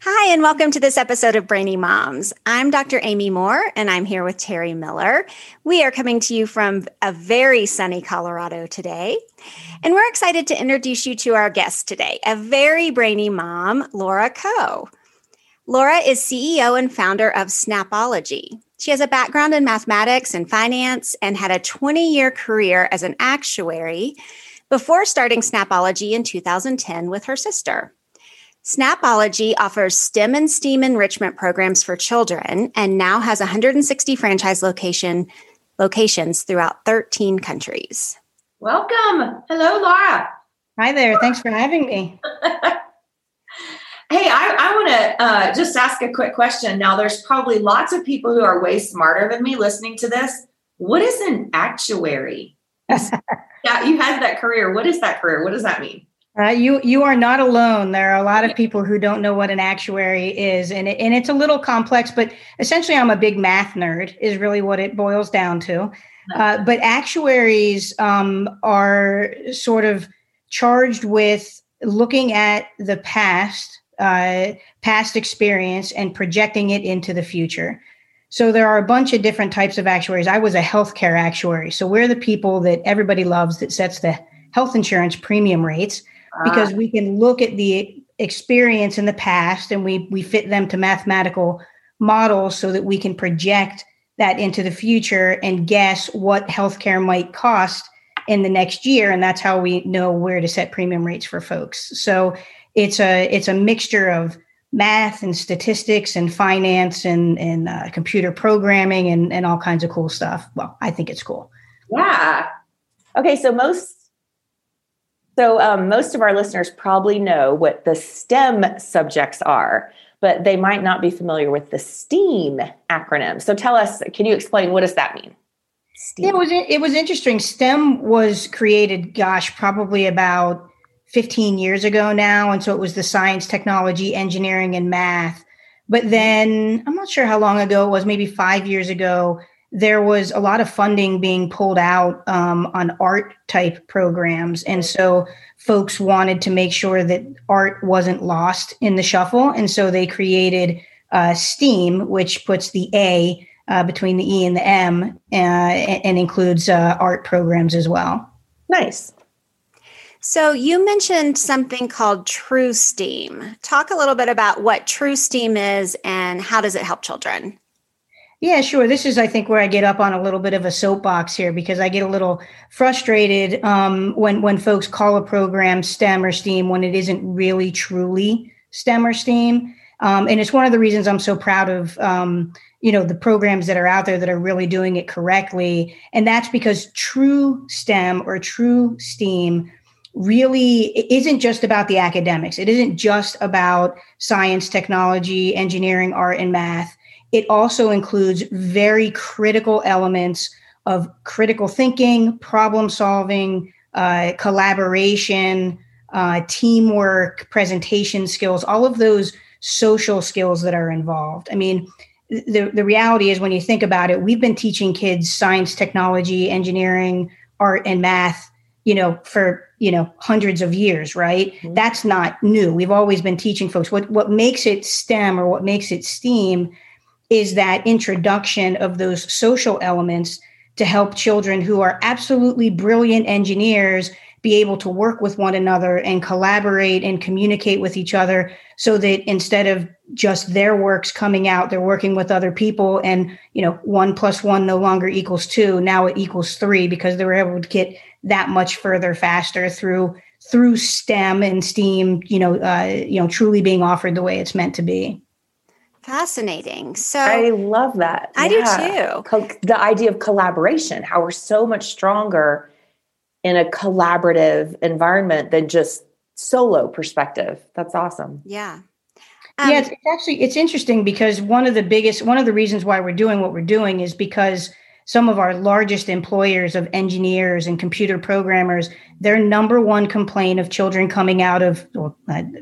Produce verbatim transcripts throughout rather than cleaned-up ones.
Hi, and welcome to this episode of Brainy Moms. I'm Doctor Amy Moore, and I'm here with Terry Miller. We are coming to you from a very sunny Colorado today, and we're excited to introduce you to our guest today, a very brainy mom, Laura Koh. Laura is C E O and founder of Snapology. She has a background in mathematics and finance and had a twenty-year career as an actuary before starting Snapology in two thousand ten with her sister. Snapology offers STEM and STEAM enrichment programs for children and now has one hundred sixty franchise location locations throughout thirteen countries. Welcome. Hello, Laura. Hi there. Thanks for having me. Hey, I, I want to uh, just ask a quick question. Now, there's probably lots of people who are way smarter than me listening to this. What is an actuary? Yeah, you had that career. What is that career? What does that mean? Uh, you you are not alone. There are a lot of people who don't know what an actuary is, and it, and it's a little complex. But essentially, I'm a big math nerd. Is really what it boils down to. Uh, but actuaries um, are sort of charged with looking at the past, uh, past experience, and projecting it into the future. So there are a bunch of different types of actuaries. I was a healthcare actuary, so we're the people that everybody loves that sets the health insurance premium rates. Because we can look at the experience in the past and we we fit them to mathematical models so that we can project that into the future and guess what healthcare might cost in the next year. And that's how we know where to set premium rates for folks. So it's a it's a mixture of math and statistics and finance and, and uh, computer programming and, and all kinds of cool stuff. Well, I think it's cool. Yeah. Okay. So most So um, most of our listeners probably know what the STEM subjects are, but they might not be familiar with the STEAM acronym. So tell us, can you explain what does that mean? STEAM. Yeah, it was it was interesting. STEM was created, gosh, probably about fifteen years ago now. And so it was the science, technology, engineering, and math. But then I'm not sure how long ago it was, maybe five years ago, there was a lot of funding being pulled out um, on art type programs. And so folks wanted to make sure that art wasn't lost in the shuffle. And so they created uh, STEAM, which puts the A uh, between the E and the M uh, and, and includes uh, art programs as well. Nice. So you mentioned something called True STEAM. Talk a little bit about what True STEAM is and how does it help children? Yeah, sure. This is, I think, where I get up on a little bit of a soapbox here because I get a little frustrated um, when when folks call a program STEM or STEAM when it isn't really truly STEM or STEAM. Um, and it's one of the reasons I'm so proud of, um, you know, the programs that are out there that are really doing it correctly. And that's because true STEM or true STEAM really isn't just about the academics. It isn't just about science, technology, engineering, art, and math. It also includes very critical elements of critical thinking, problem solving, uh, collaboration, uh, teamwork, presentation skills, all of those social skills that are involved. I mean, the, the reality is when you think about it, we've been teaching kids science, technology, engineering, art, and math, you know, for, you know, hundreds of years, right? Mm-hmm. That's not new. We've always been teaching folks. What, what makes it STEM or what makes it STEAM is that introduction of those social elements to help children who are absolutely brilliant engineers be able to work with one another and collaborate and communicate with each other so that instead of just their works coming out, they're working with other people and, you know, one plus one no longer equals two. Now it equals three because they were able to get that much further faster through through STEM and STEAM, you know, uh, you know, truly being offered the way it's meant to be. Fascinating. So I love that. I yeah. do too. Co- the idea of collaboration, how we're so much stronger in a collaborative environment than just solo perspective. That's awesome. Yeah. Um, yeah, it's, it's actually, it's interesting because one of the biggest, one of the reasons why we're doing what we're doing is because some of our largest employers of engineers and computer programmers, their number one complaint of children coming out of, well,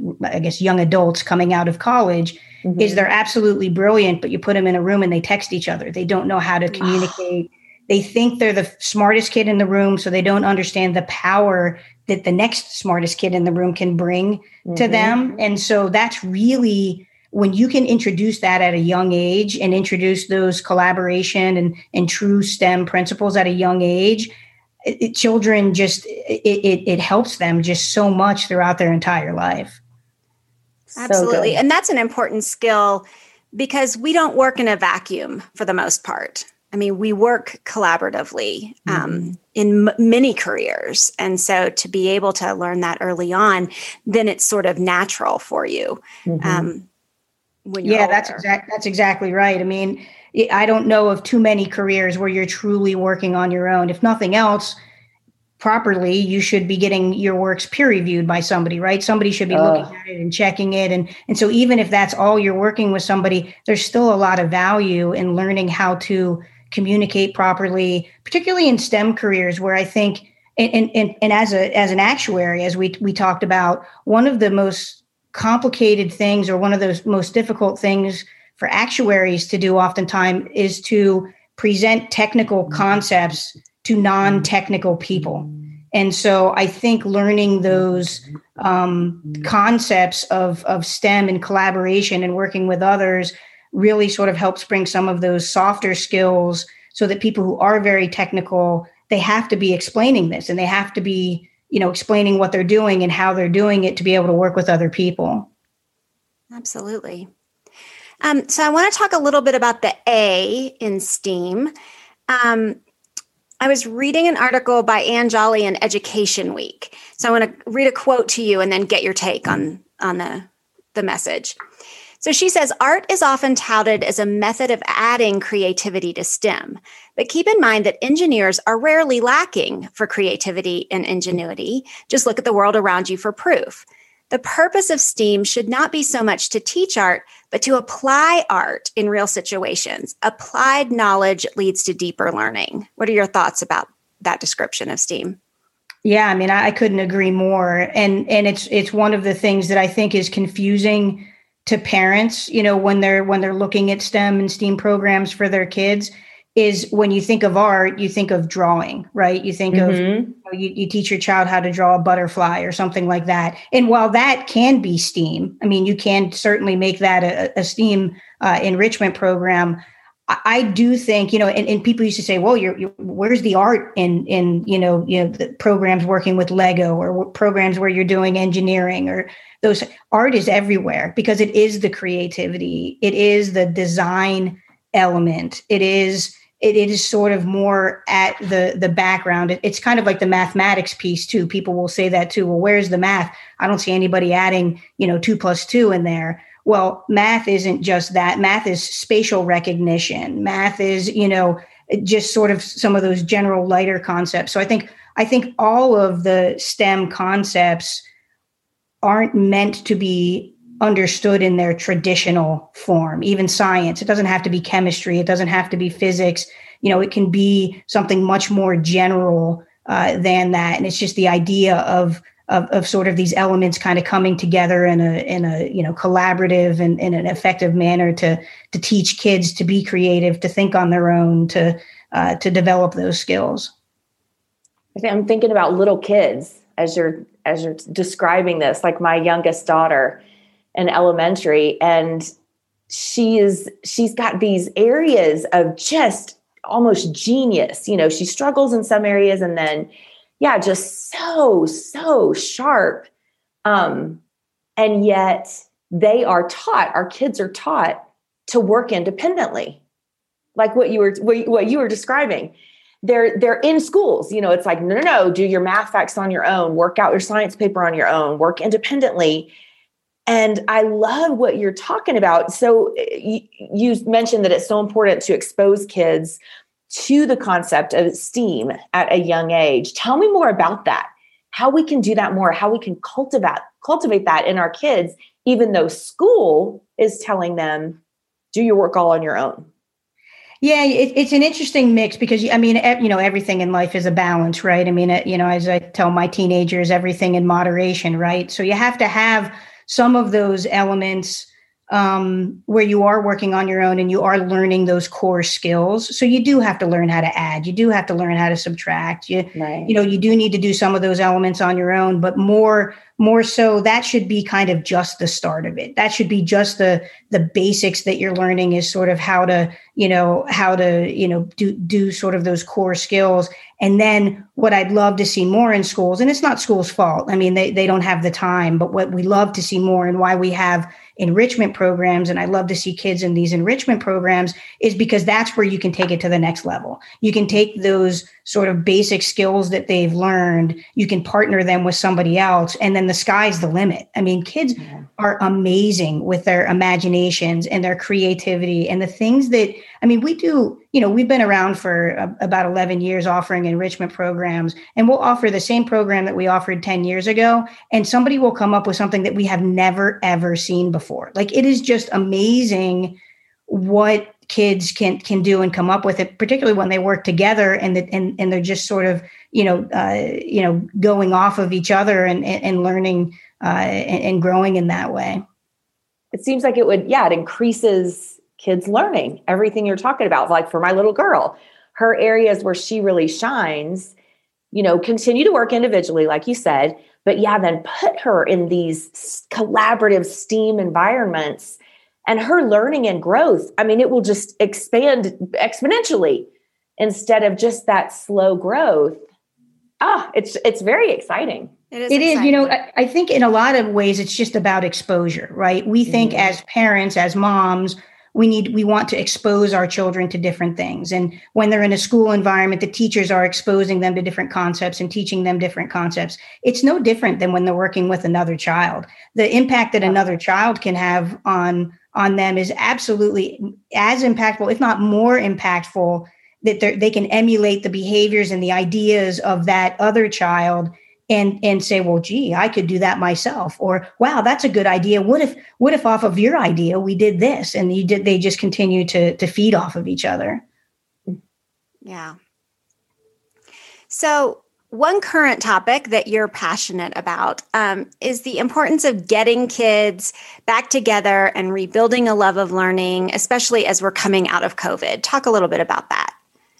I guess, young adults coming out of college mm-hmm. is they're absolutely brilliant, but you put them in a room and they text each other. They don't know how to communicate. They think they're the smartest kid in the room, so they don't understand the power that the next smartest kid in the room can bring mm-hmm. to them. And so that's really when you can introduce that at a young age and introduce those collaboration and, and true STEM principles at a young age, it, it, children just, it, it, it helps them just so much throughout their entire life. Absolutely. So and that's an important skill because we don't work in a vacuum for the most part. I mean, we work collaboratively um, mm-hmm. in m- many careers. And so to be able to learn that early on, then it's sort of natural for you. Mm-hmm. Um, when you're yeah, older. that's exact. That's exactly right. I mean, I don't know of too many careers where you're truly working on your own. If nothing else, properly, you should be getting your works peer reviewed by somebody, right? Somebody should be uh. looking at it and checking it. And, and so even if that's all you're working with somebody, there's still a lot of value in learning how to communicate properly, particularly in STEM careers where I think, and, and, and as a, as an actuary, as we, we talked about, one of the most complicated things or one of those most difficult things for actuaries to do oftentimes is to present technical concepts to non-technical people. And so I think learning those um, concepts of, of STEM and collaboration and working with others really sort of helps bring some of those softer skills so that people who are very technical, they have to be explaining this and they have to be, you know, explaining what they're doing and how they're doing it to be able to work with other people. Absolutely. Um, so I want to talk a little bit about the A in STEAM. Um, I was reading an article by Ann Jolly in Education Week. So I want to read a quote to you and then get your take on, on the, the message. So she says, art is often touted as a method of adding creativity to STEM, but keep in mind that engineers are rarely lacking for creativity and ingenuity. Just look at the world around you for proof. The purpose of STEAM should not be so much to teach art, but to apply art in real situations. Applied knowledge leads to deeper learning. What are your thoughts about that description of STEAM? Yeah, I mean, I, I couldn't agree more. And and it's it's one of the things that I think is confusing to parents, you know, when they're when they're looking at STEM and STEAM programs for their kids, is when you think of art, you think of drawing, right? You think mm-hmm. of, you, know, you, you teach your child how to draw a butterfly or something like that. And while that can be STEAM, I mean, you can certainly make that a, a STEAM uh, enrichment program. I, I do think, you know, and, and people used to say, well, you're, you're, where's the art in, in, you know, you know, the programs working with Lego or programs where you're doing engineering or those. Art is everywhere because it is the creativity. It is the design element. It is, It, it is sort of more at the, the background. It, it's kind of like the mathematics piece too. People will say that too. Well, where's the math? I don't see anybody adding, you know, two plus two in there. Well, math isn't just that. Math is spatial recognition. Math is, you know, just sort of some of those general lighter concepts. So I think, I think all of the STEM concepts aren't meant to be understood in their traditional form. Even science, it doesn't have to be chemistry. It doesn't have to be physics. You know, it can be something much more general uh, than that. And it's just the idea of, of, of sort of these elements kind of coming together in a, in a, you know, collaborative and in an effective manner to, to teach kids to be creative, to think on their own, to, uh, to develop those skills. I think I'm thinking about little kids as you're, as you're describing this, like my youngest daughter in elementary, and she is, she's got these areas of just almost genius. You know, she struggles in some areas and then, yeah, just so, so sharp. Um, and yet they are taught, our kids are taught to work independently. Like what you were, what you were describing. They're, they're in schools, you know, it's like, no, no, no, do your math facts on your own, work out your science paper on your own, work independently. And I love what you're talking about. So you, you mentioned that it's so important to expose kids to the concept of STEAM at a young age. Tell me more about that, how we can do that more, how we can cultivate, cultivate that in our kids, even though school is telling them, do your work all on your own. Yeah, it, it's an interesting mix because, I mean, you know, everything in life is a balance, right? I mean, you know, as I tell my teenagers, everything in moderation, right? So you have to have some of those elements um, where you are working on your own and you are learning those core skills. So you do have to learn how to add. You do have to learn how to subtract. You, right. you know, you do need to do some of those elements on your own, but more, more so that should be kind of just the start of it. That should be just the the basics that you're learning, is sort of how to, you know, how to, you know, do do sort of those core skills. And then what I'd love to see more in schools, and it's not schools' fault. I mean, they, they don't have the time, but what we love to see more, and why we have enrichment programs, and I love to see kids in these enrichment programs, is because that's where you can take it to the next level. You can take those sort of basic skills that they've learned, you can partner them with somebody else, and then the sky's the limit. I mean, kids yeah. are amazing with their imaginations and their creativity and the things that, I mean, we do, you know, we've been around for uh, about eleven years offering enrichment programs, and we'll offer the same program that we offered ten years ago. And somebody will come up with something that we have never, ever seen before. Like, it is just amazing what kids can, can do and come up with it, particularly when they work together and the, and, and they're just sort of, you know, uh, you know, going off of each other and, and, and learning uh, and, and growing in that way. It seems like it would, yeah, it increases kids learning everything you're talking about. Like for my little girl, her areas where she really shines, you know, continue to work individually, like you said, but yeah, then put her in these collaborative STEAM environments, and her learning and growth, I mean, it will just expand exponentially instead of just that slow growth. Ah, it's it's very exciting. It is, it is you know, I, I think in a lot of ways, it's just about exposure, right? We think mm-hmm. as parents, as moms, we need, we want to expose our children to different things. And when they're in a school environment, the teachers are exposing them to different concepts and teaching them different concepts. It's no different than when they're working with another child. The impact that another child can have on, on them is absolutely as impactful, if not more impactful, that they can emulate the behaviors and the ideas of that other child and, and say, well, gee, I could do that myself. Or, wow, that's a good idea. What if, what if off of your idea, we did this? And you did, they just continue to, to feed off of each other. Yeah. So one current topic that you're passionate about um, is the importance of getting kids back together and rebuilding a love of learning, especially as we're coming out of COVID. Talk a little bit about that.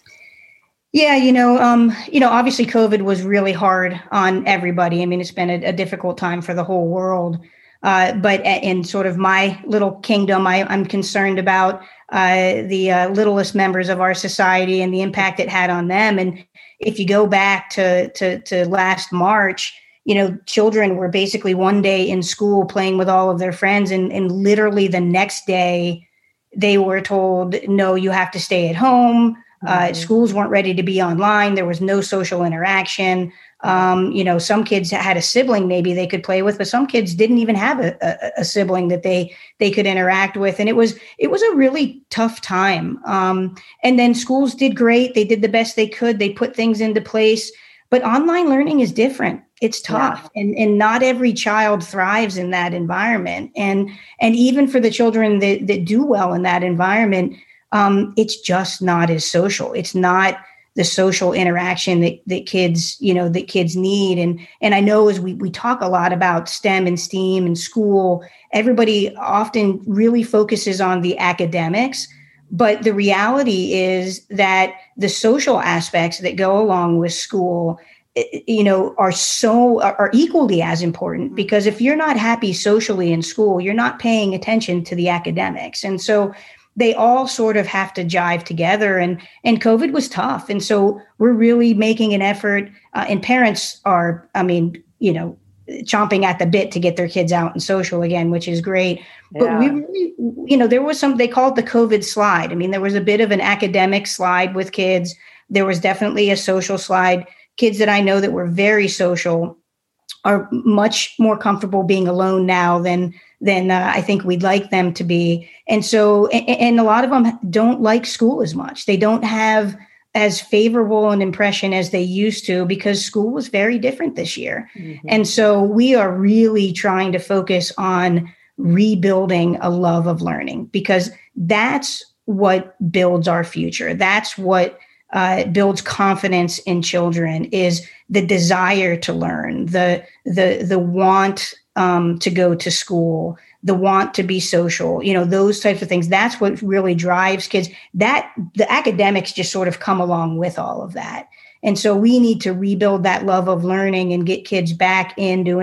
Yeah, you know, um, you know, obviously COVID was really hard on everybody. I mean, it's been a, a difficult time for the whole world. Uh, but in sort of my little kingdom, I, I'm concerned about uh, the uh, littlest members of our society and the impact it had on them. And if you go back to, to, to last March, you know, children were basically one day in school playing with all of their friends. And, and literally the next day, they were told, no, you have to stay at home. Uh, mm-hmm. Schools weren't ready to be online. There was no social interaction. Um, you know, some kids had a sibling maybe they could play with, but some kids didn't even have a, a, a sibling that they they could interact with. And it was it was a really tough time. Um, and then schools did great. They did the best they could. They put things into place. But online learning is different. It's tough. Yeah. And, and not every child thrives in that environment. And, and even for the children that, that do well in that environment, Um, it's just not as social. It's not the social interaction that, that kids, you know, that kids need. And, and I know as we, we talk a lot about STEM and STEAM and school, everybody often really focuses on the academics, but the reality is that the social aspects that go along with school, you know, are so, are equally as important, because if you're not happy socially in school, you're not paying attention to the academics. And so they all sort of have to jive together, and, and COVID was tough. And so we're really making an effort uh, and parents are, I mean, you know, chomping at the bit to get their kids out and social again, which is great. Yeah. But we really, you know, there was some, they call it the COVID slide. I mean, there was a bit of an academic slide with kids. There was definitely a social slide. Kids that I know that were very social are much more comfortable being alone now than than uh, I think we'd like them to be. And so, and, and a lot of them don't like school as much. They don't have as favorable an impression as they used to, because school was very different this year. Mm-hmm. And so we are really trying to focus on rebuilding a love of learning, because that's what builds our future. That's what uh, builds confidence in children, is the desire to learn, the, the, the want um, to go to school, the want to be social, you know, those types of things. That's what really drives kids. That the academics just sort of come along with all of that. And so we need to rebuild that love of learning and get kids back in doing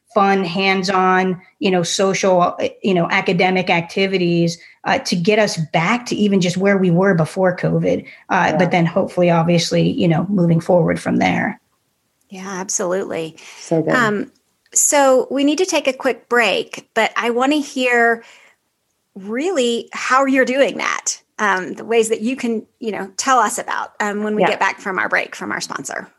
fun, hands-on, you know, social, you know, academic activities uh, to get us back to even just where we were before COVID. Uh, Yeah. But then hopefully, obviously, you know, moving forward from there. Yeah, absolutely. So good. Um, so we need to take a quick break, but I want to hear really how you're doing that. Um, the ways that you can, you know, tell us about um, when we Yeah. get back from our break from our sponsor.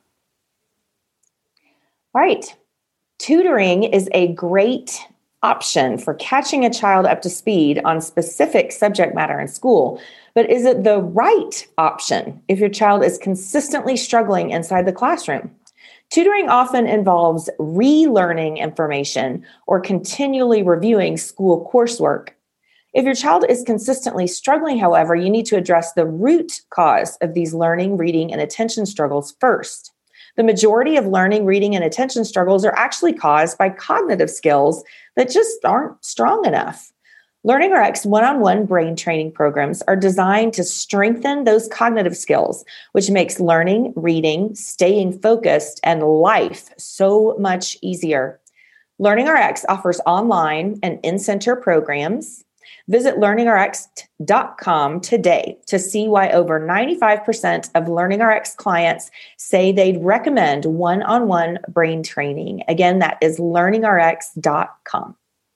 All right. Tutoring is a great option for catching a child up to speed on specific subject matter in school. But is it the right option if your child is consistently struggling inside the classroom? Tutoring often involves relearning information or continually reviewing school coursework. If your child is consistently struggling, however, you need to address the root cause of these learning, reading, and attention struggles first. The majority of learning, reading, and attention struggles are actually caused by cognitive skills that just aren't strong enough. LearningRx one-on-one brain training programs are designed to strengthen those cognitive skills, which makes learning, reading, staying focused, and life so much easier. LearningRx offers online and in-center programs. Visit learning r x dot com today to see why over ninety-five percent of LearningRx clients say they'd recommend one-on-one brain training. Again, that is learning r x dot com.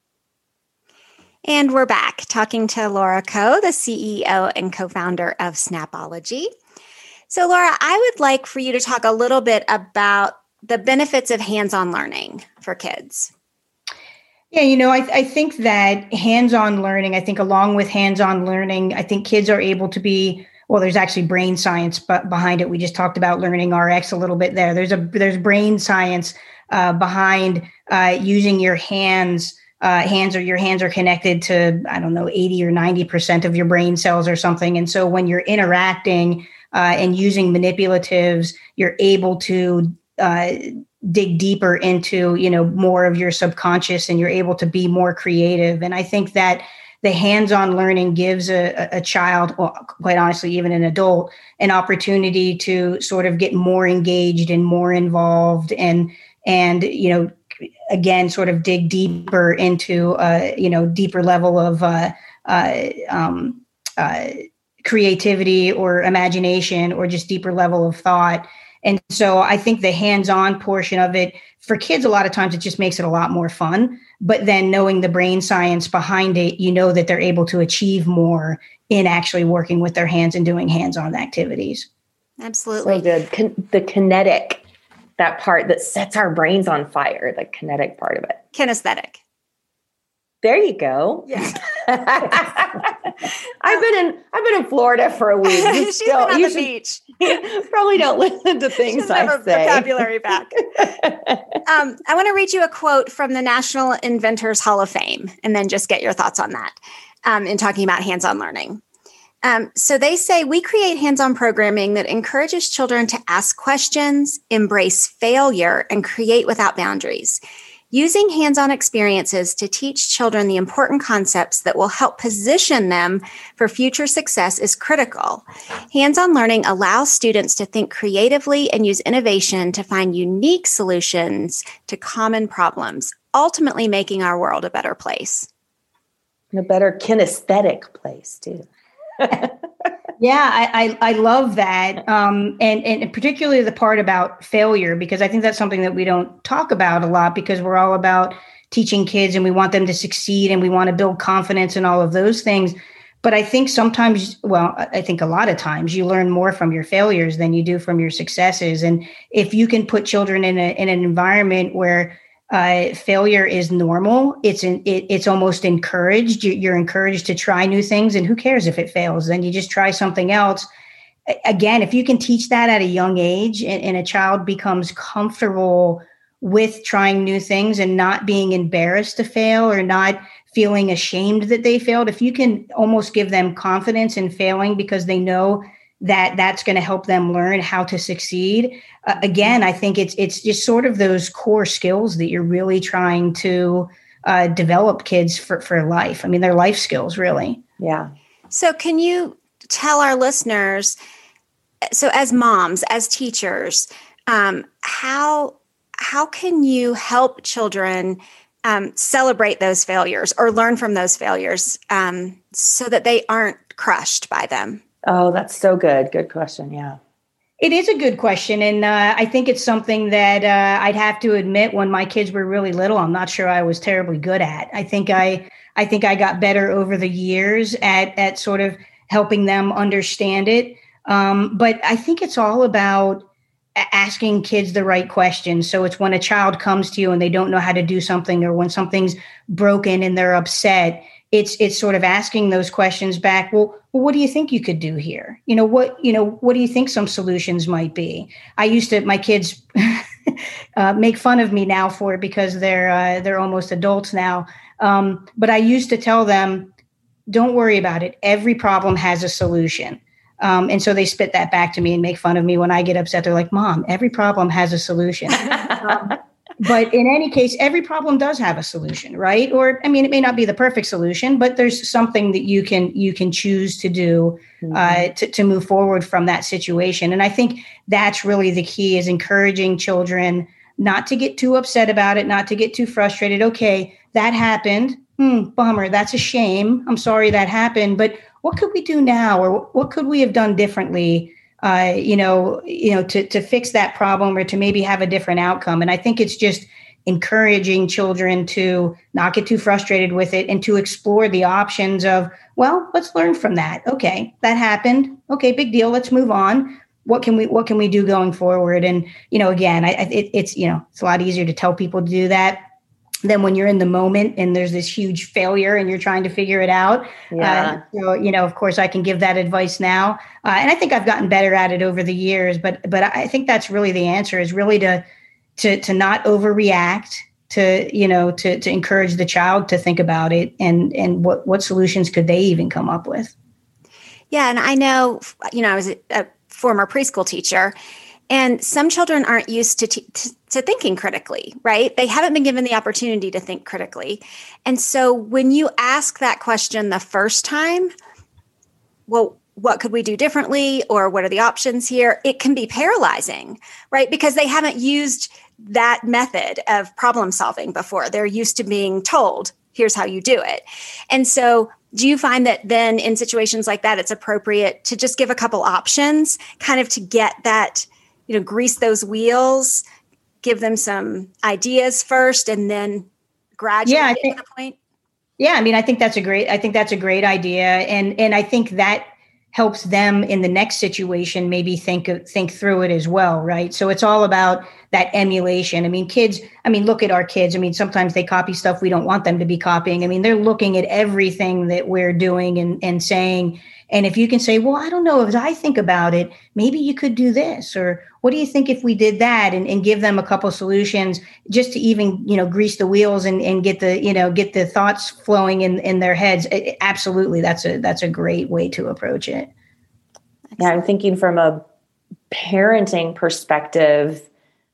And we're back talking to Laura Koh, the C E O and co-founder of Snapology. So Laura, I would like for you to talk a little bit about the benefits of hands-on learning for kids. Yeah, you know, I, I think that hands-on learning, I think along with hands-on learning, I think kids are able to be, well, there's actually brain science but behind it. We just talked about LearningRx a little bit there. There's a there's brain science uh, behind uh, using your hands. Uh, hands or your hands are connected to, I don't know, eighty or ninety percent of your brain cells or something. And so when you're interacting uh, and using manipulatives, you're able to uh, dig deeper into, you know, more of your subconscious, and you're able to be more creative. And I think that the hands-on learning gives a, a child, well, quite honestly, even an adult, an opportunity to sort of get more engaged and more involved and, and, you know, again, sort of dig deeper into, uh, you know, deeper level of uh, uh, um, uh, creativity or imagination, or just deeper level of thought. And so I think the hands-on portion of it for kids, a lot of times it just makes it a lot more fun. But then knowing the brain science behind it, you know that they're able to achieve more in actually working with their hands and doing hands-on activities. Absolutely. So good. Con- the kinetic, that part that sets our brains on fire, the kinetic part of it. Kinesthetic. There you go. Yeah. I've been in I've been in Florida for a week. You She's still, been on you the should, beach. Probably don't listen to things I Never say. Vocabulary back. um, I want to read you a quote from the National Inventors Hall of Fame, and then just get your thoughts on that um, in talking about hands-on learning. Um, so they say, we create hands-on programming that encourages children to ask questions, embrace failure, and create without boundaries. Using hands-on experiences to teach children the important concepts that will help position them for future success is critical. Hands-on learning allows students to think creatively and use innovation to find unique solutions to common problems, ultimately making our world a better place. And a better kinesthetic place, too. Yeah, I, I, I love that. Um, and, and particularly the part about failure, because I think that's something that we don't talk about a lot, because we're all about teaching kids and we want them to succeed and we want to build confidence and all of those things. But I think sometimes, well, I think a lot of times you learn more from your failures than you do from your successes. And if you can put children in a, in an environment where Uh, failure is normal, It's in, it, it's almost encouraged. You're encouraged to try new things, and who cares if it fails? Then you just try something else. Again, if you can teach that at a young age, and, and a child becomes comfortable with trying new things and not being embarrassed to fail or not feeling ashamed that they failed, if you can almost give them confidence in failing because they know that that's going to help them learn how to succeed. Uh, again, I think it's it's just sort of those core skills that you're really trying to uh, develop kids for, for life. I mean, they're life skills, really. Yeah. So can you tell our listeners, so as moms, as teachers, um, how how can you help children um, celebrate those failures or learn from those failures um, so that they aren't crushed by them? Oh, that's so good. Good question. Yeah. It is a good question. And uh, I think it's something that uh, I'd have to admit when my kids were really little, I'm not sure I was terribly good at. I think I, I think I got better over the years at, at sort of helping them understand it. Um, but I think it's all about asking kids the right questions. So it's when a child comes to you and they don't know how to do something, or when something's broken and they're upset, it's it's sort of asking those questions back. Well, well, what do you think you could do here? You know, what, you know, what do you think some solutions might be? I used to, my kids uh, make fun of me now for it because they're, uh, they're almost adults now. Um, but I used to tell them, don't worry about it. Every problem has a solution. Um, and so they spit that back to me and make fun of me when I get upset. They're like, Mom, every problem has a solution. um, but in any case, every problem does have a solution, right? Or, I mean, it may not be the perfect solution, but there's something that you can you can choose to do mm-hmm. uh, to, to move forward from that situation. And I think that's really the key, is encouraging children not to get too upset about it, not to get too frustrated. Okay, that happened. Hmm, bummer. That's a shame. I'm sorry that happened. But what could we do now, or what could we have done differently, uh, you know, you know, to, to fix that problem, or to maybe have a different outcome? And I think it's just encouraging children to not get too frustrated with it and to explore the options of, well, let's learn from that. Okay, that happened. Okay, big deal. Let's move on. What can we what can we do going forward? And, you know, again, I, it, it's, you know, it's a lot easier to tell people to do that than when you're in the moment and there's this huge failure and you're trying to figure it out. Yeah. Uh, so, you know, of course I can give that advice now. Uh, and I think I've gotten better at it over the years, but, but I think that's really the answer, is really to, to, to not overreact, to, you know, to, to encourage the child to think about it, and, and what, what solutions could they even come up with? Yeah. And I know, you know, I was a, a former preschool teacher, and some children aren't used to, t- to to thinking critically, right? They haven't been given the opportunity to think critically. And so when you ask that question the first time, well, what could we do differently? Or what are the options here? It can be paralyzing, right? Because they haven't used that method of problem solving before. They're used to being told, here's how you do it. And so do you find that then in situations like that, it's appropriate to just give a couple options, kind of to get that, you know, grease those wheels, give them some ideas first, and then gradually yeah, I get think, to the point? Yeah, I mean, I think that's a great, I think that's a great idea. And, and I think that helps them in the next situation maybe think of, think through it as well, right? So it's all about that emulation. I mean, kids, I mean, look at our kids. I mean, sometimes they copy stuff we don't want them to be copying. I mean, they're looking at everything that we're doing and, and saying, and if you can say, well, I don't know, as I think about it, maybe you could do this, or what do you think if we did that, and, and give them a couple solutions just to even, you know, grease the wheels and, and get the, you know, get the thoughts flowing in, in their heads. It, absolutely. That's a, that's a great way to approach it. Yeah. I'm thinking from a parenting perspective.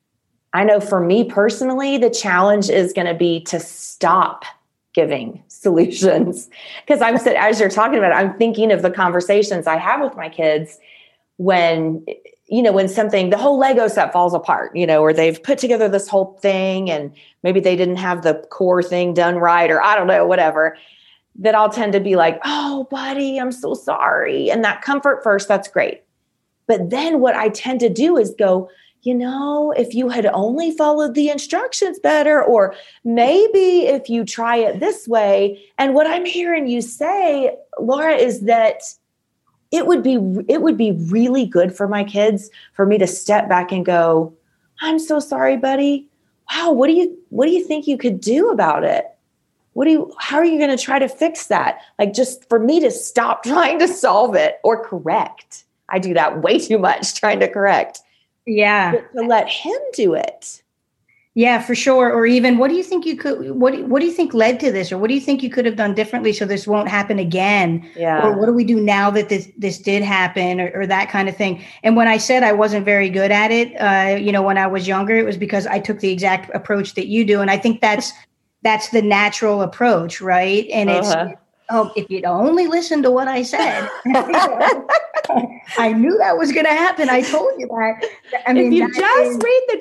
I know for me personally, the challenge is going to be to stop giving solutions. Because I'm, as you're talking about it, I'm thinking of the conversations I have with my kids when, you know, when something, the whole Lego set falls apart, you know, or they've put together this whole thing and maybe they didn't have the core thing done right, or I don't know, whatever, that I'll tend to be like, oh, buddy, I'm so sorry. And that comfort first, that's great. But then what I tend to do is go, you know, if you had only followed the instructions better, or maybe if you try it this way. And what I'm hearing you say, Laura, is that it would be, it would be really good for my kids for me to step back and go, I'm so sorry, buddy. Wow. What do you, what do you think you could do about it? What do you, how are you going to try to fix that? Like, just for me to stop trying to solve it or correct. I do that way too much, trying to correct. Yeah. But to let him do it. Yeah, for sure. Or even, what do you think you could, what, what do you think led to this? Or what do you think you could have done differently so this won't happen again? Yeah. Or what do we do now that this, this did happen, or, or that kind of thing? And when I said I wasn't very good at it, uh, you know, when I was younger, it was because I took the exact approach that you do. And I think that's, that's the natural approach. Right. And uh-huh. it's, oh, if you'd only listen to what I said. I knew that was going to happen. I told you that. I mean, if you just is, read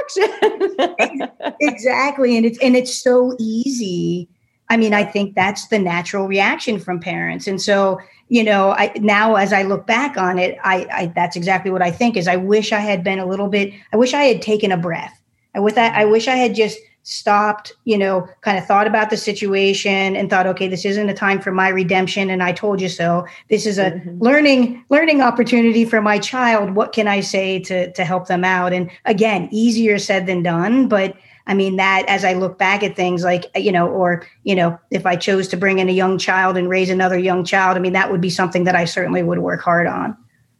the direction. Exactly. And it's, and it's so easy. I mean, I think that's the natural reaction from parents. And so, you know, I now as I look back on it, I, I that's exactly what I think is I wish I had been a little bit, I wish I had taken a breath. And with that, I wish I had just stopped, you know, kind of thought about the situation and thought, okay, this isn't a time for my redemption. And I told you so. This is a mm-hmm. learning, learning opportunity for my child. What can I say to, to help them out? And again, easier said than done. But I mean, that as I look back at things like, you know, or, you know, if I chose to bring in a young child and raise another young child, I mean, that would be something that I certainly would work hard on.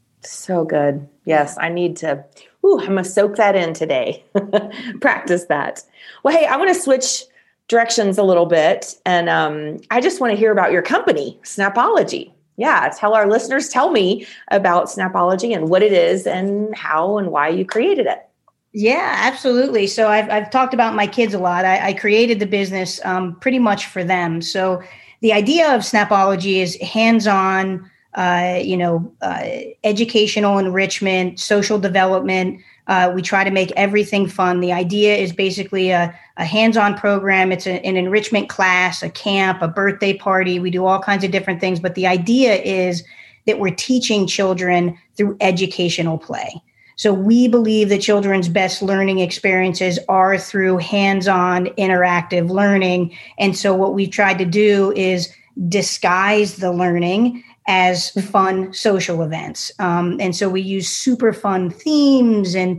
So good. Yes, I need to, ooh, I'm going to soak that in today. Practice that. Well, hey, I want to switch directions a little bit. And um, I just want to hear about your company, Snapology. Yeah, tell our listeners, tell me about Snapology and what it is and how and why you created it. Yeah, absolutely. So I've, I've talked about my kids a lot. I, I created the business um, pretty much for them. So the idea of Snapology is hands-on, uh, you know, uh, educational enrichment, social development. Uh, we try to make everything fun. The idea is basically a, a hands-on program. It's a, an enrichment class, a camp, a birthday party. We do all kinds of different things. But the idea is that we're teaching children through educational play. So we believe that children's best learning experiences are through hands-on interactive learning. And so what we've tried to do is disguise the learning as fun social events. Um, and so we use super fun themes and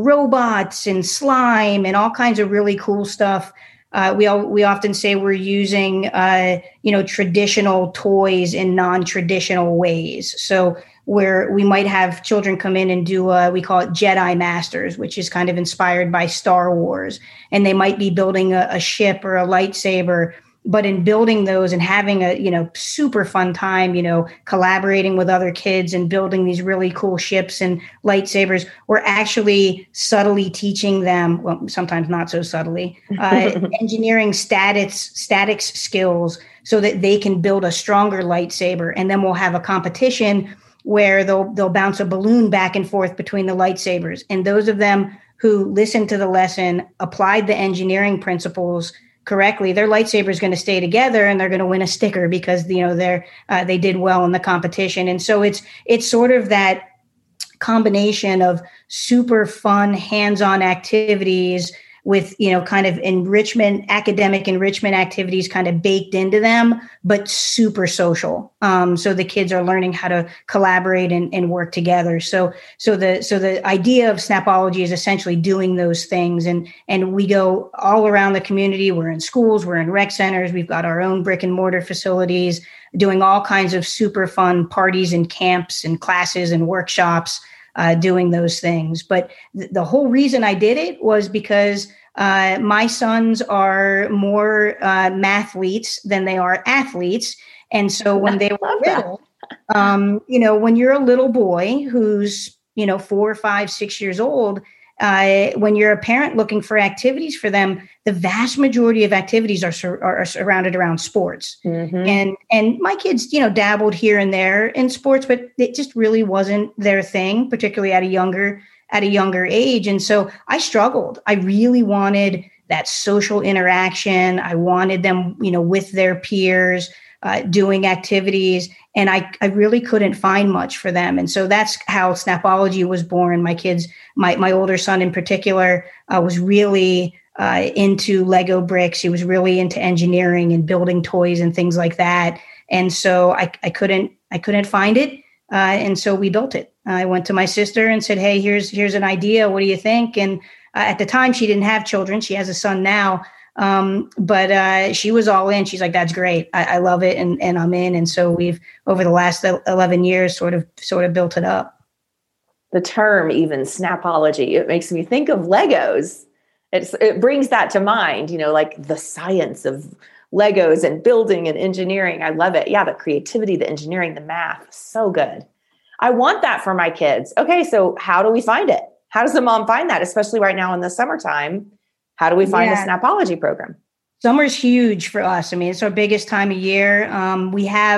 robots and slime and all kinds of really cool stuff. Uh, we all, we often say we're using, uh, you know, traditional toys in non-traditional ways. So where we might have children come in and do, uh, we call it Jedi Masters, which is kind of inspired by Star Wars. And they might be building a, a ship or a lightsaber. But in building those and having a, you know, super fun time, you know, collaborating with other kids and building these really cool ships and lightsabers, we're actually subtly teaching them, well, sometimes not so subtly, uh, engineering statics, statics skills so that they can build a stronger lightsaber. And then we'll have a competition where they'll they'll bounce a balloon back and forth between the lightsabers. And those of them who listened to the lesson, applied the engineering principles correctly, their lightsaber is going to stay together and they're going to win a sticker because, you know, they're uh, they did well in the competition. And so it's it's sort of that combination of super fun hands-on activities with, you know, kind of enrichment, academic enrichment activities kind of baked into them, but super social. Um, so the kids are learning how to collaborate and, and work together. So, so the, so the idea of Snapology is essentially doing those things. And, and we go all around the community. We're in schools, we're in rec centers. We've got our own brick and mortar facilities doing all kinds of super fun parties and camps and classes and workshops. Uh, doing those things. But th- the whole reason I did it was because uh, my sons are more uh, mathletes than they are athletes. And so when they were little, um, you know, when you're a little boy who's, you know, four, five, six years old, uh, when you're a parent looking for activities for them, the vast majority of activities are, sur- are surrounded around sports. Mm-hmm. And and my kids, you know, dabbled here and there in sports, but it just really wasn't their thing, particularly at a younger at a younger age. And so I struggled. I really wanted that social interaction. I wanted them, you know, with their peers, uh, doing activities. And I, I really couldn't find much for them. And so that's how Snapology was born. My kids, my, my older son in particular, uh, was really uh, into Lego bricks. He was really into engineering and building toys and things like that. And so I, I couldn't, I couldn't find it. Uh, and so we built it. I went to my sister and said, hey, here's, here's an idea. What do you think? And uh, at the time she didn't have children. She has a son now. Um, but, uh, she was all in. She's like, that's great. I, I love it. And, and I'm in. And so we've, over the last eleven years, sort of, sort of built it up. The term even Snapology, it makes me think of Legos. It's, it brings that to mind, you know, like the science of Legos and building and engineering. I love it. Yeah. The creativity, the engineering, the math. So good. I want that for my kids. Okay. So how do we find it? How does the mom find that? Especially right now in the summertime. How do we find yeah. a Snapology program? Summer's huge for us. I mean, it's our biggest time of year. Um, we have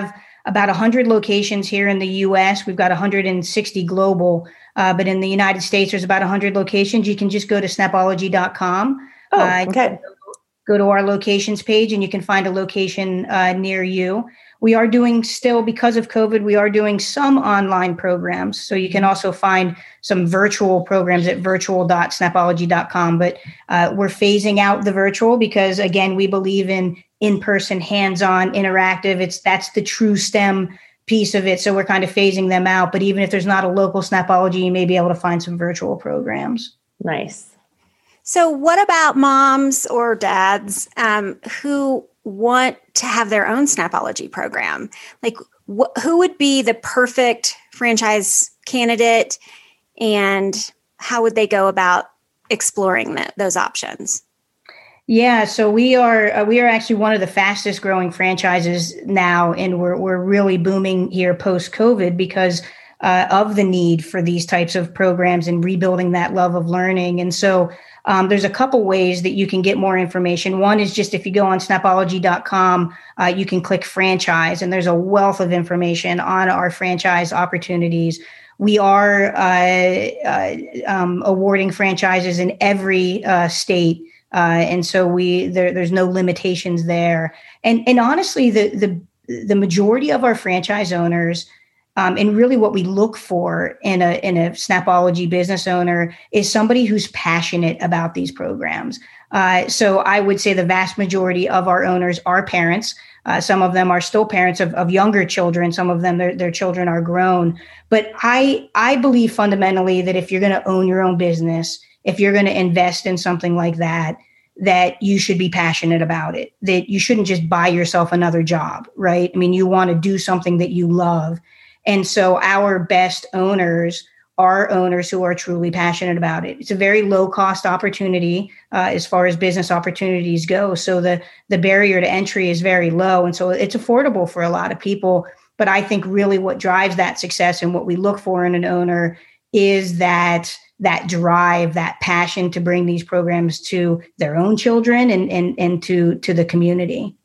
about one hundred locations here in the U S. We've got one hundred sixty global, uh, but in the United States, there's about one hundred locations. You can just go to snapology dot com. Oh, uh, okay. Go to our locations page and you can find a location uh, near you. We are doing still, because of COVID, we are doing some online programs. So you can also find some virtual programs at virtual dot snapology dot com. But uh, we're phasing out the virtual because, again, we believe in in-person, hands-on, interactive. It's that's the true STEM piece of it. So we're kind of phasing them out. But even if there's not a local Snapology, you may be able to find some virtual programs. Nice. So what about moms or dads um, who want to have their own Snapology program? Like, wh- who would be the perfect franchise candidate, and how would they go about exploring that, those options? Yeah, so we are uh, we are actually one of the fastest growing franchises now, and we're we're really booming here post COVID because uh, of the need for these types of programs and rebuilding that love of learning. And so um, there's a couple ways that you can get more information. One is just if you go on snapology dot com, uh, you can click franchise, and there's a wealth of information on our franchise opportunities. We are uh, uh, um, awarding franchises in every uh, state. Uh, and so we there, there's no limitations there. And and honestly, the the the majority of our franchise owners, um, and really what we look for in a in a Snapology business owner is somebody who's passionate about these programs. Uh, so I would say the vast majority of our owners are parents. Uh, some of them are still parents of, of younger children. Some of them, their, their children are grown. But I I believe fundamentally that if you're going to own your own business, if you're going to invest in something like that, that you should be passionate about it, that you shouldn't just buy yourself another job, right? I mean, you want to do something that you love. And so our best owners are owners who are truly passionate about it. It's a very low cost opportunity uh, as far as business opportunities go. So the, the barrier to entry is very low. And so it's affordable for a lot of people. But I think really what drives that success and what we look for in an owner is that that drive, that passion to bring these programs to their own children and and, and to, to the community.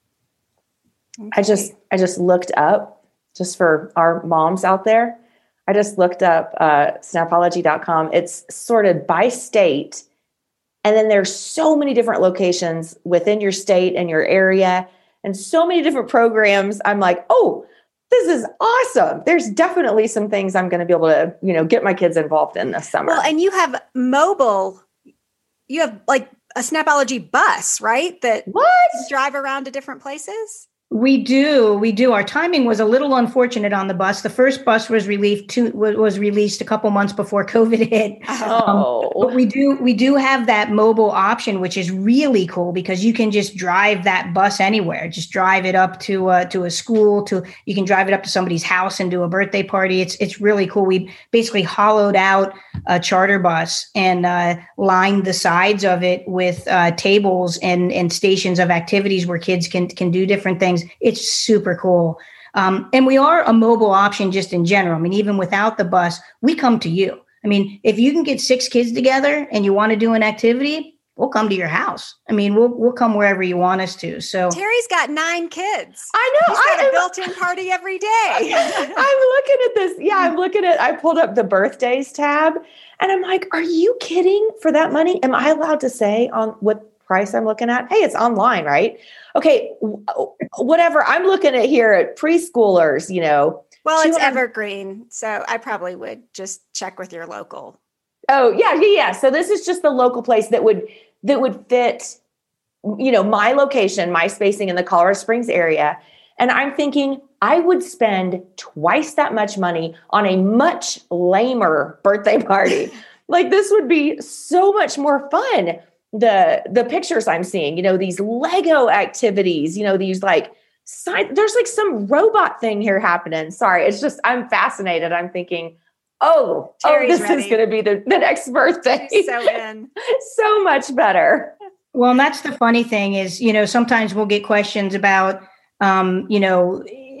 Okay. I just I just looked up, just for our moms out there, I just looked up uh, snapology dot com. It's sorted by state. And then there's so many different locations within your state and your area and so many different programs. I'm like, oh, this is awesome. There's definitely some things I'm going to be able to, you know, get my kids involved in this summer. Well, and you have mobile, you have like a Snapology bus, right? That what? drive around to different places? We do. We do. Our timing was a little unfortunate on the bus. The first bus was released to, was released a couple months before COVID hit. Oh. Um, but we do we do have that mobile option, which is really cool because you can just drive that bus anywhere. Just drive it up to uh, to a school. To you can drive it up to somebody's house and do a birthday party. It's it's really cool. We basically hollowed out a charter bus and uh, lined the sides of it with uh, tables and and stations of activities where kids can can do different things. It's super cool. Um, and we are a mobile option just in general. I mean, even without the bus, we come to you. I mean, if you can get six kids together and you want to do an activity, we'll come to your house. I mean, we'll we'll come wherever you want us to. So Terry's got nine kids. I know. He's got I, a built-in party every day. I'm looking at this. Yeah, I'm looking at, I pulled up the birthdays tab and I'm like, are you kidding? For that money? Am I allowed to say on what price I'm looking at? Hey, it's online, right? Okay, whatever. I'm looking at here at preschoolers, you know. Well, it's evergreen, so I probably would just check with your local. Oh, yeah, yeah, yeah. So this is just the local place that would that would fit, you know, my location, my spacing in the Colorado Springs area. And I'm thinking I would spend twice that much money on a much lamer birthday party. Like this would be so much more fun. The the pictures I'm seeing, you know, these Lego activities, you know, these like side, there's like some robot thing here happening. Sorry, it's just I'm fascinated. I'm thinking, oh, Terry's oh, this ready. is going to be the, the next birthday. So in. So much better. Well, and that's the funny thing is, you know, sometimes we'll get questions about, um, you know,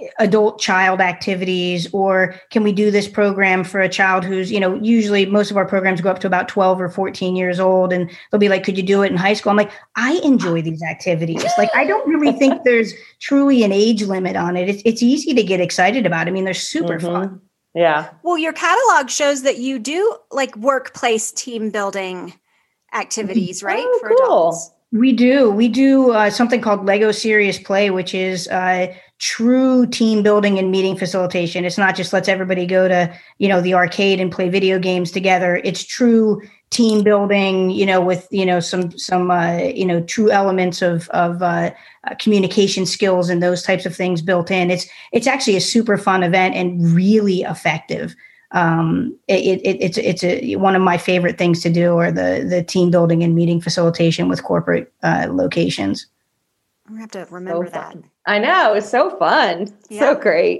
adult child activities, or can we do this program for a child who's, you know, usually most of our programs go up to about twelve or fourteen years old, and they'll be like, could you do it in high school? I'm like, I enjoy these activities. Like, I don't really think there's truly an age limit on it. It's, it's easy to get excited about. I mean, they're super mm-hmm. fun. Yeah. Well, your catalog shows that you do like workplace team building activities, right? Oh, for cool. adults. We do. We do uh, something called Lego Serious Play, which is uh, true team building and meeting facilitation. It's not just let's everybody go to, you know, the arcade and play video games together. It's true team building, you know, with, you know, some, some, uh, you know, true elements of, of uh, uh, communication skills and those types of things built in. It's, it's actually a super fun event and really effective. Um, it, it, it's, it's a, one of my favorite things to do, or the, the team building and meeting facilitation with corporate uh, locations. I have to remember so that. I know. It's so fun. Yeah. So great.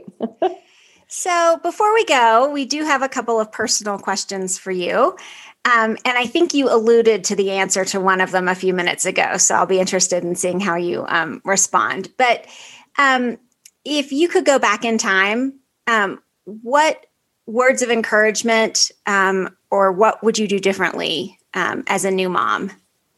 So before we go, we do have a couple of personal questions for you. Um, and I think you alluded to the answer to one of them a few minutes ago. So I'll be interested in seeing how you um, respond. But um, if you could go back in time, um, what words of encouragement um, or what would you do differently um, as a new mom?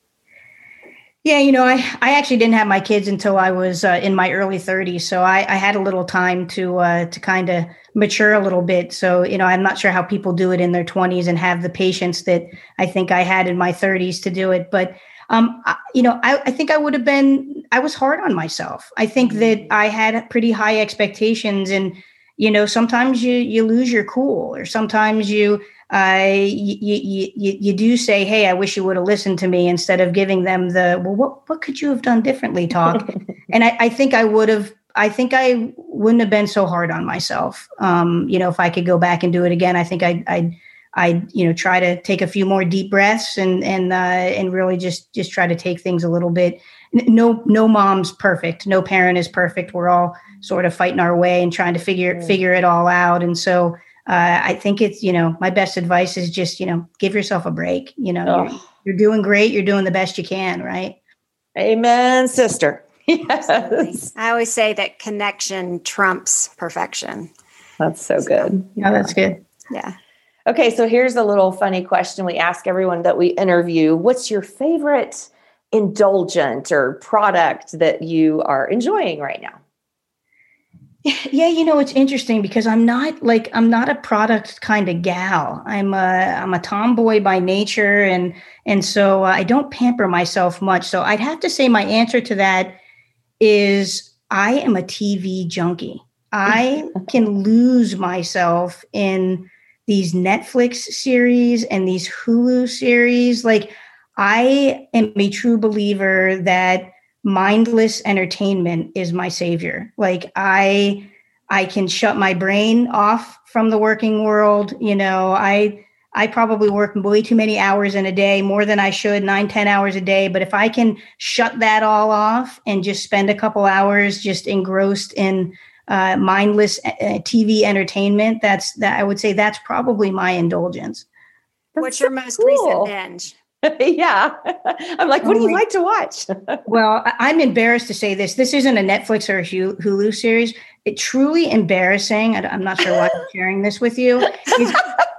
Yeah, you know, I, I actually didn't have my kids until I was uh, in my early thirties. So I, I had a little time to uh, to kind of mature a little bit. So, you know, I'm not sure how people do it in their twenties and have the patience that I think I had in my thirties to do it. But, um, I, you know, I, I think I would have been, I was hard on myself. I think that I had pretty high expectations, and you know, sometimes you you lose your cool, or sometimes you uh you you you, you do say, hey, I wish you would have listened to me, instead of giving them the, well, what what could you have done differently talk. And I, I think I would have, I think I wouldn't have been so hard on myself. Um, you know, if I could go back and do it again, I think I'd I'd I'd you know try to take a few more deep breaths and and uh, and really just just try to take things a little bit. No, no mom's perfect. No parent is perfect. We're all sort of fighting our way and trying to figure mm. figure it all out. And so uh, I think it's, you know, my best advice is just, you know, give yourself a break. You know, oh. you're, you're doing great. You're doing the best you can. Right. Amen, sister. Yes. I always say that connection trumps perfection. That's so good. Yeah, that's good. Yeah. Okay. So here's a little funny question we ask everyone that we interview. What's your favorite indulgent or product that you are enjoying right now? Yeah, you know, it's interesting because I'm not like, I'm not a product kind of gal. I'm a, I'm a tomboy by nature. And, and so uh, I don't pamper myself much. So I'd have to say my answer to that is I am a T V junkie. I can lose myself in these Netflix series and these Hulu series. Like, I am a true believer that mindless entertainment is my savior. Like, I, I can shut my brain off from the working world. You know, I, I probably work way too many hours in a day, more than I should, nine, ten hours a day. But if I can shut that all off and just spend a couple hours just engrossed in uh, mindless uh, T V entertainment, that's that I would say that's probably my indulgence. What's your most cool. recent binge? Yeah. I'm like, what do you like to watch? Well, I'm embarrassed to say this. This isn't a Netflix or a Hulu series. It's truly embarrassing. I'm not sure why I'm sharing this with you. Is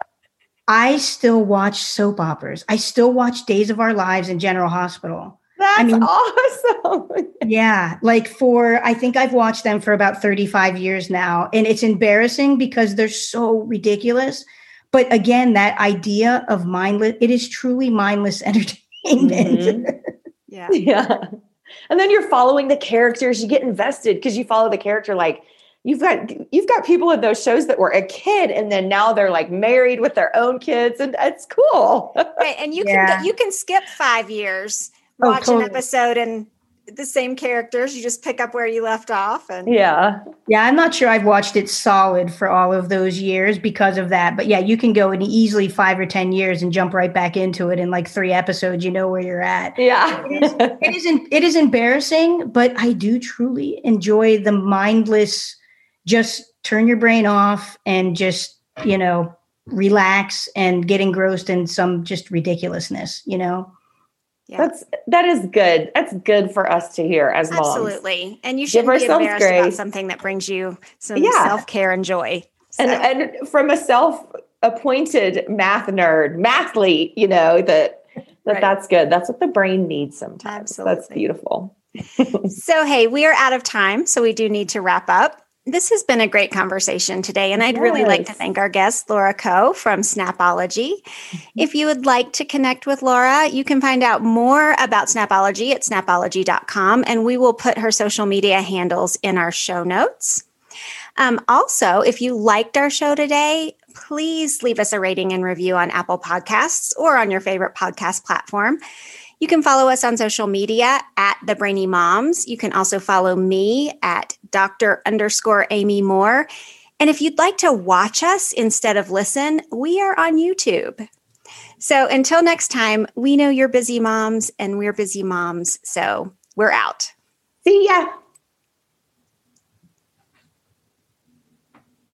I still watch soap operas. I still watch Days of Our Lives and General Hospital. That's I mean, awesome. Yeah. Like for, I think I've watched them for about thirty-five years now. And it's embarrassing because they're so ridiculous. But again, that idea of mindless, it is truly mindless entertainment. Mm-hmm. Yeah. Yeah. And then you're following the characters, you get invested because you follow the character. Like you've got, you've got people in those shows that were a kid and then now they're like married with their own kids, and it's cool. Right. And you yeah. can, you can skip five years, watch oh, totally. an episode and the same characters. You just pick up where you left off. And yeah. Yeah. I'm not sure I've watched it solid for all of those years because of that. But yeah, you can go in easily five or ten years and jump right back into it in like three episodes. You know where you're at. Yeah. it, is, it, is, it is embarrassing, but I do truly enjoy the mindless, just turn your brain off and just, you know, relax and get engrossed in some just ridiculousness, you know? Yeah. That's that is good. That's good for us to hear as moms. Absolutely. And you shouldn't be embarrassed grace. about something that brings you some yeah. self-care and joy. So. And and from a self-appointed math nerd, mathlete, you know, that that right. that's good. That's what the brain needs sometimes. Absolutely. That's beautiful. So, hey, we are out of time, so we do need to wrap up. This has been a great conversation today, and I'd yes. really like to thank our guest, Laura Coe from Snapology. Mm-hmm. If you would like to connect with Laura, you can find out more about Snapology at snapology dot com, and we will put her social media handles in our show notes. Um, also, if you liked our show today, please leave us a rating and review on Apple Podcasts or on your favorite podcast platform. You can follow us on social media at The Brainy Moms. You can also follow me at Doctor underscore Amy Moore. And if you'd like to watch us instead of listen, we are on YouTube. So until next time, we know you're busy moms and we're busy moms. So we're out. See ya.